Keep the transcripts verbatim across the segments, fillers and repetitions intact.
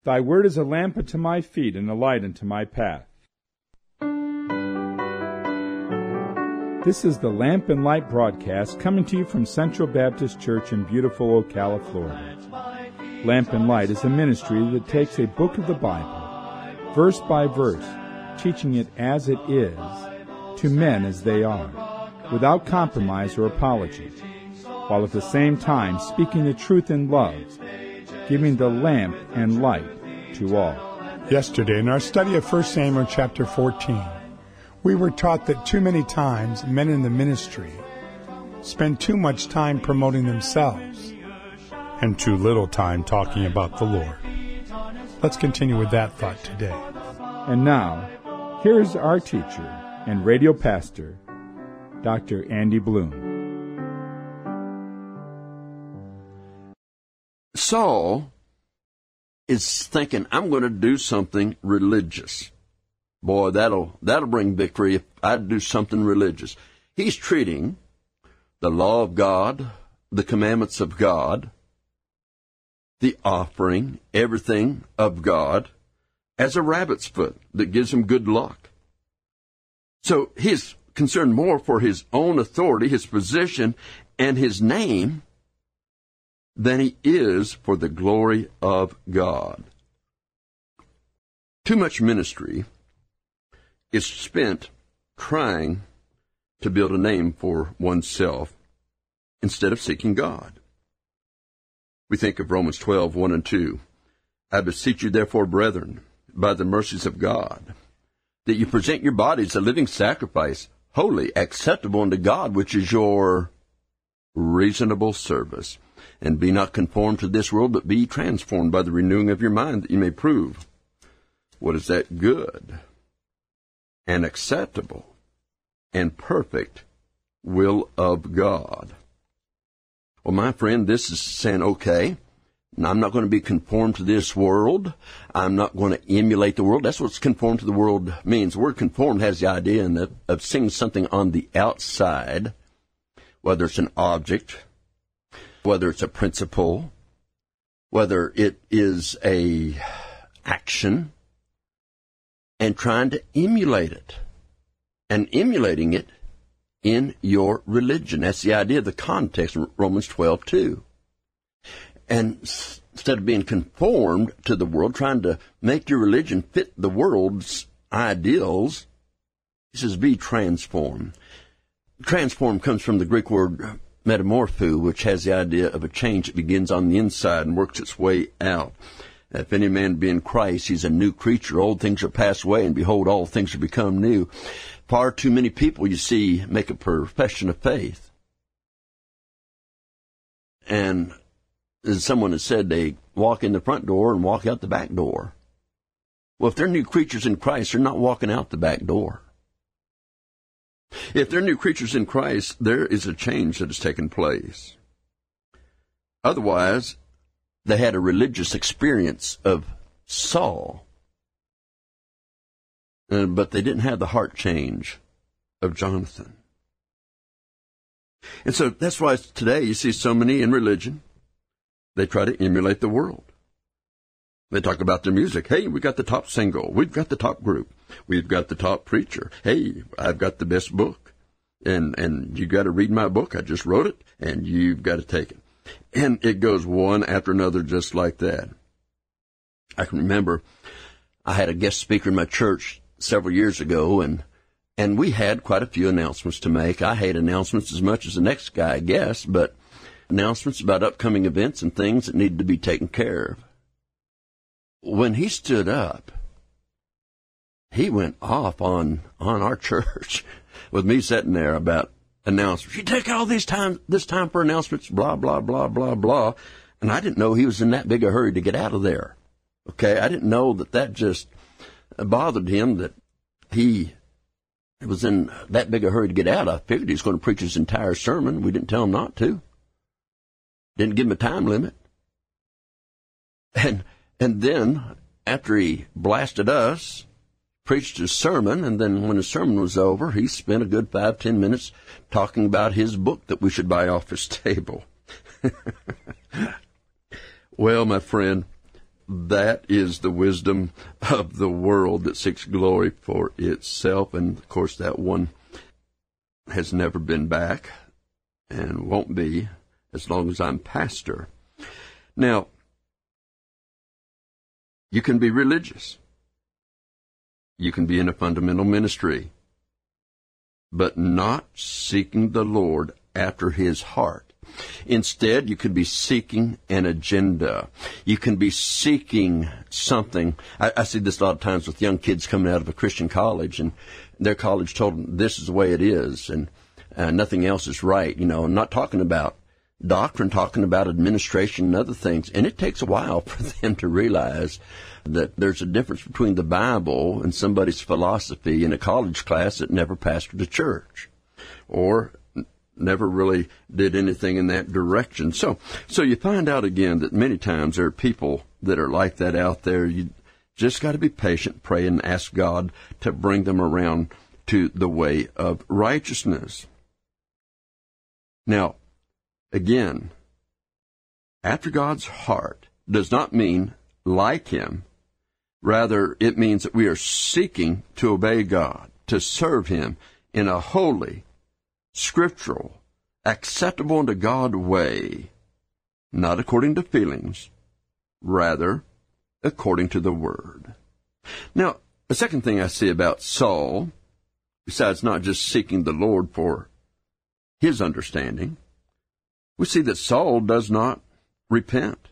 Thy word is a lamp unto my feet and a light unto my path. This is the Lamp and Light broadcast coming to you from Central Baptist Church in beautiful Ocala, Florida. Lamp and Light is a ministry that takes a book of the Bible, verse by verse, teaching it as it is, to men as they are, without compromise or apology, while at the same time speaking the truth in love, giving the lamp and light to all. Yesterday, in our study of First Samuel chapter fourteen, we were taught that too many times men in the ministry spend too much time promoting themselves and too little time talking about the Lord. Let's continue with that thought today. And now, here is our teacher and radio pastor, Doctor Andy Bloom. Saul is thinking, I'm going to do something religious. Boy, that'll that'll bring victory if I do something religious. He's treating the law of God, the commandments of God, the offering, everything of God, as a rabbit's foot that gives him good luck. So he's concerned more for his own authority, his position, and his name than he is for the glory of God. Too much ministry is spent trying to build a name for oneself instead of seeking God. We think of Romans twelve, one and two. I beseech you, therefore, brethren, by the mercies of God, that you present your bodies a living sacrifice, holy, acceptable unto God, which is your reasonable service. And be not conformed to this world, but be transformed by the renewing of your mind, that you may prove what is that good and acceptable and perfect will of God. Well, my friend, this is saying, okay, I'm not going to be conformed to this world. I'm not going to emulate the world. That's what conformed to the world means. The word conformed has the idea of, of seeing something on the outside, whether it's an object, whether it's a principle, whether it is a action, and trying to emulate it, and emulating it in your religion. That's the idea of the context in Romans twelve two. And instead of being conformed to the world, trying to make your religion fit the world's ideals, he says, be transformed. Transform comes from the Greek word metamorpho, which has the idea of a change that begins on the inside and works its way out. If any man be in Christ, he's a new creature. Old things are passed away, and behold, all things are become new. Far too many people, you see, make a profession of faith. And as someone has said, they walk in the front door and walk out the back door. Well, if they're new creatures in Christ, they're not walking out the back door. If they're new creatures in Christ, there is a change that has taken place. Otherwise, they had a religious experience of Saul, uh, but they didn't have the heart change of Jonathan. And so that's why today you see so many in religion, they try to emulate the world. They talk about their music. Hey, we got the top single. We've got the top group. We've got the top preacher. Hey, I've got the best book. And and you got to read my book. I just wrote it, and you've got to take it. And it goes one after another just like that. I can remember I had a guest speaker in my church several years ago, and and we had quite a few announcements to make. I hate announcements as much as the next guy, I guess, but announcements about upcoming events and things that needed to be taken care of. When he stood up, he went off on, on our church with me sitting there about announcements. You take all these time, this time for announcements, blah, blah, blah, blah, blah. And I didn't know he was in that big a hurry to get out of there. Okay, I didn't know that that just bothered him, that he was in that big a hurry to get out. I figured he was going to preach his entire sermon. We didn't tell him not to. Didn't give him a time limit. And and then, after he blasted us, preached his sermon, and then when his sermon was over, he spent a good five, ten minutes talking about his book that we should buy off his table. Well, my friend, that is the wisdom of the world that seeks glory for itself. And, of course, that one has never been back and won't be as long as I'm pastor. Now, you can be religious. You can be in a fundamental ministry, but not seeking the Lord after his heart. Instead, you could be seeking an agenda. You can be seeking something. I, I see this a lot of times with young kids coming out of a Christian college, and their college told them this is the way it is, and uh, nothing else is right. You know, I'm not talking about doctrine, talking about administration and other things. And it takes a while for them to realize that there's a difference between the Bible and somebody's philosophy in a college class that never pastored a church or never really did anything in that direction. So, so you find out again that many times there are people that are like that out there. You just got to be patient, pray, and ask God to bring them around to the way of righteousness. Now, again, after God's heart does not mean like him. Rather, it means that we are seeking to obey God, to serve him in a holy, scriptural, acceptable unto God way, not according to feelings, rather according to the Word. Now, the second thing I see about Saul, besides not just seeking the Lord for his understanding, we see that Saul does not repent.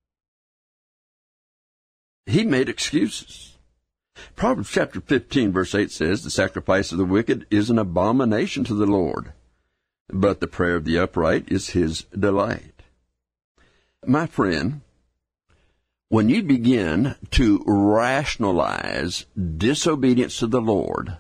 He made excuses. Proverbs chapter fifteen, verse eight says, "The sacrifice of the wicked is an abomination to the Lord, but the prayer of the upright is his delight." My friend, when you begin to rationalize disobedience to the Lord,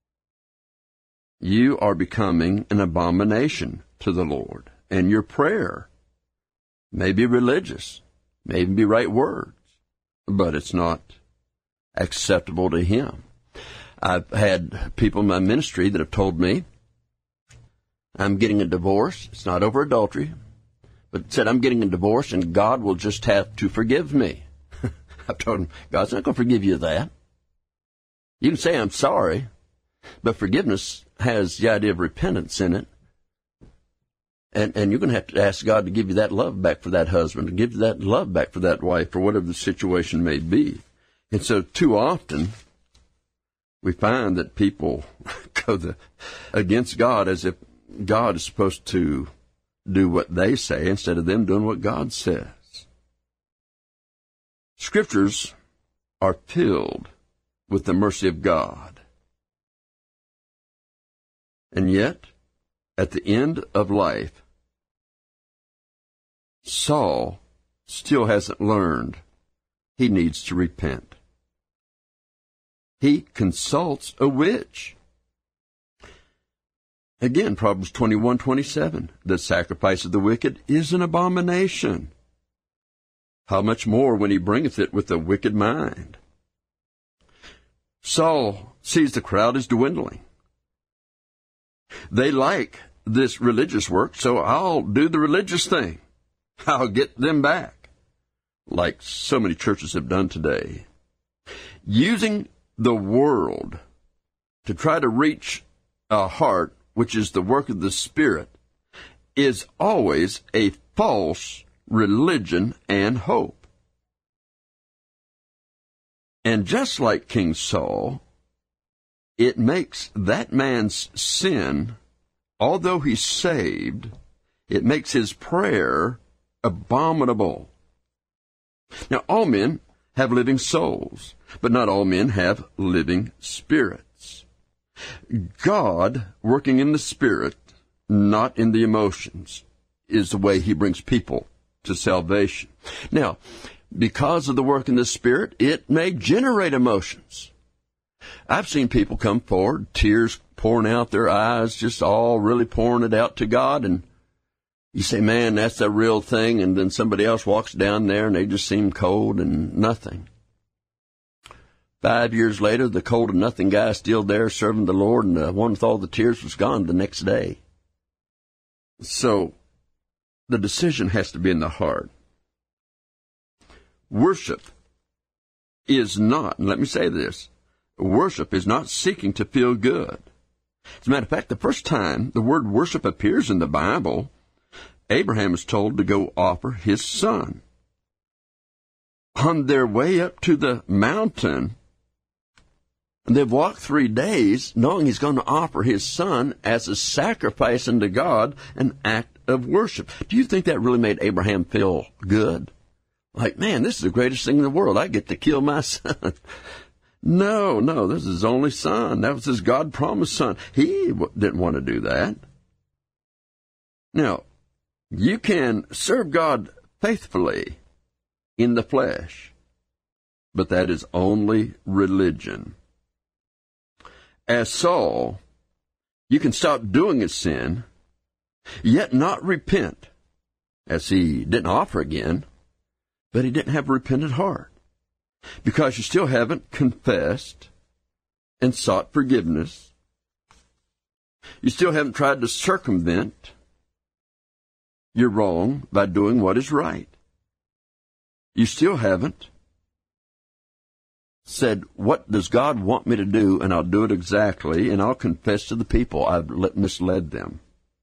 you are becoming an abomination to the Lord. And your prayer may be religious, may even be right words, but it's not acceptable to him. I've had people in my ministry that have told me, I'm getting a divorce. It's not over adultery, but said, I'm getting a divorce and God will just have to forgive me. I've told him, God's not going to forgive you that. You can say I'm sorry, but forgiveness has the idea of repentance in it. And, and you're going to have to ask God to give you that love back for that husband, to give you that love back for that wife, or whatever the situation may be. And so too often, we find that people go the, against God as if God is supposed to do what they say instead of them doing what God says. Scriptures are filled with the mercy of God. And yet, at the end of life, Saul still hasn't learned he needs to repent. He consults a witch. Again, Proverbs twenty-one twenty-seven, "The sacrifice of the wicked is an abomination. How much more when he bringeth it with a wicked mind?" Saul sees the crowd is dwindling. They like this religious work, so I'll do the religious thing. I'll get them back, like so many churches have done today. Using the world to try to reach a heart, which is the work of the Spirit, is always a false religion and hope. And just like King Saul, it makes that man's sin, although he's saved, it makes his prayer abominable. Now, all men have living souls, but not all men have living spirits. God, working in the Spirit, not in the emotions, is the way he brings people to salvation. Now, because of the work in the Spirit, it may generate emotions. I've seen people come forward, tears pouring out their eyes, just all really pouring it out to God, and you say, man, that's the real thing, and then somebody else walks down there and they just seem cold and nothing. Five years later, the cold and nothing guy is still there serving the Lord, and the one with all the tears was gone the next day. So, the decision has to be in the heart. Worship is not, and let me say this, worship is not seeking to feel good. As a matter of fact, the first time the word worship appears in the Bible, Abraham is told to go offer his son. On their way up to the mountain, they've walked three days knowing he's going to offer his son as a sacrifice unto God, an act of worship. Do you think that really made Abraham feel good? Like, man, this is the greatest thing in the world. I get to kill my son. No, no, this is his only son. That was his God-promised son. He w- didn't want to do that. Now, you can serve God faithfully in the flesh, but that is only religion. As Saul, you can stop doing his sin, yet not repent, as he didn't offer again, but he didn't have a repentant heart. Because you still haven't confessed and sought forgiveness. You still haven't tried to circumvent your wrong by doing what is right. You still haven't said, what does God want me to do, and I'll do it exactly, and I'll confess to the people I've misled them.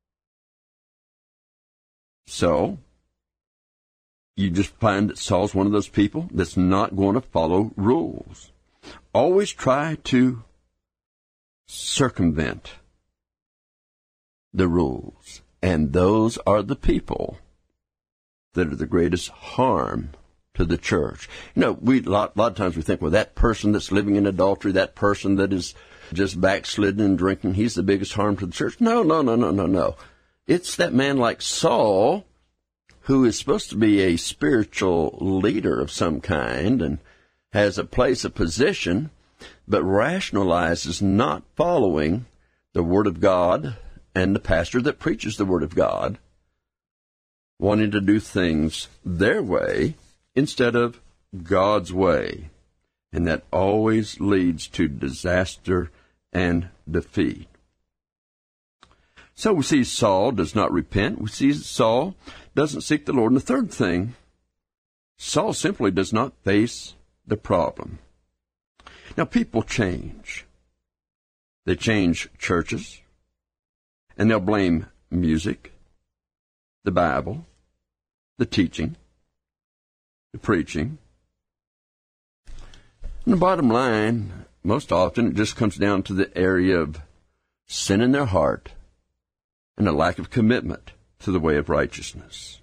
So, you just find that Saul's one of those people that's not going to follow rules. Always try to circumvent the rules. And those are the people that are the greatest harm to the church. You know, we a lot, a lot of times we think, well, that person that's living in adultery, that person that is just backslidden and drinking, he's the biggest harm to the church. No, no, no, no, no, no. It's that man like Saul, who is supposed to be a spiritual leader of some kind and has a place of position, but rationalizes not following the Word of God and the pastor that preaches the Word of God, wanting to do things their way instead of God's way. And that always leads to disaster and defeat. So we see Saul does not repent. We see Saul doesn't seek the Lord. And the third thing, Saul simply does not face the problem. Now, people change. They change churches, and they'll blame music, the Bible, the teaching, the preaching. And the bottom line, most often, it just comes down to the area of sin in their heart and a lack of commitment to the way of righteousness.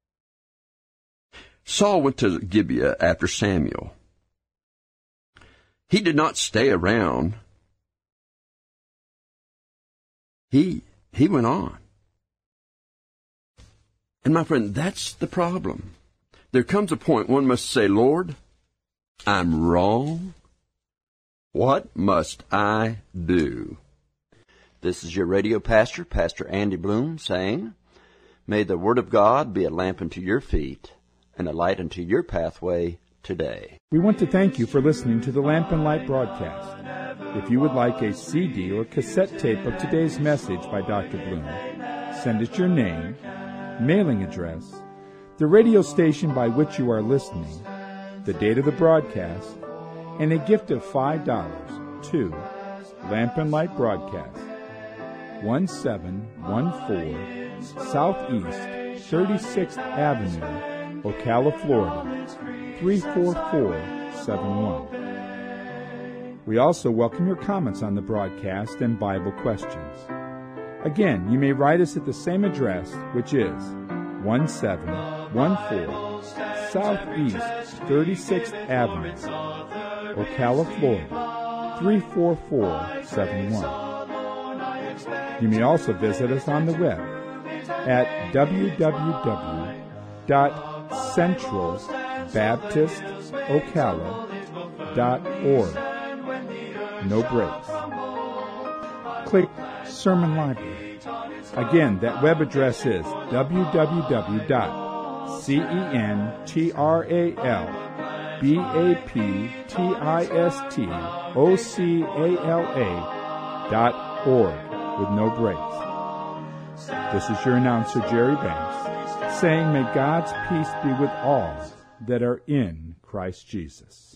Saul went to Gibeah after Samuel. He did not stay around. He, he went on. And my friend, that's the problem. There comes a point one must say, Lord, I'm wrong. What must I do? This is your radio pastor, Pastor Andy Bloom, saying, may the Word of God be a lamp unto your feet and a light unto your pathway today. We want to thank you for listening to the Lamp and Light broadcast. If you would like a C D or cassette tape of today's message by Doctor Bloom, send us your name, mailing address, the radio station by which you are listening, the date of the broadcast, and a gift of five dollars to Lamp and Light Broadcast, one seven one four Southeast thirty-sixth Avenue, Ocala, Florida, three four four seven one. We also welcome your comments on the broadcast and Bible questions. Again, you may write us at the same address, which is one seven one four Southeast thirty-sixth Avenue, Ocala, Florida, three four four seven one. You may also visit us on the web at w w w dot central baptist ocala dot org. No breaks. Click Sermon Library. Again, that web address is w w w dot central baptist ocala dot org with no breaks. This is your announcer, Jerry Banks, saying may God's peace be with all that are in Christ Jesus.